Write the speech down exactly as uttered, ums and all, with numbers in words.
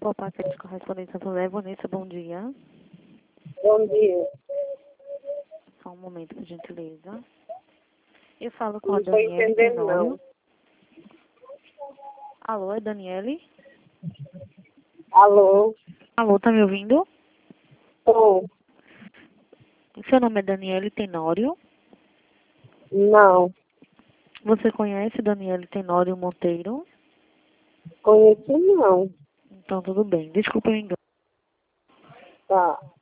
Por parte de correspondência José Vanessa, bom dia. Bom dia. Só um momento, por gentileza. Eu falo com Não a estou Daniele entendendo, Tenório. não. Alô, é Daniele? Alô? Alô, tá me ouvindo? Tô. Seu nome é Daniele Tenório. Não. Você conhece Daniele Tenório Monteiro? Conheço não. Então, tudo bem. Desculpa o engano. Tá.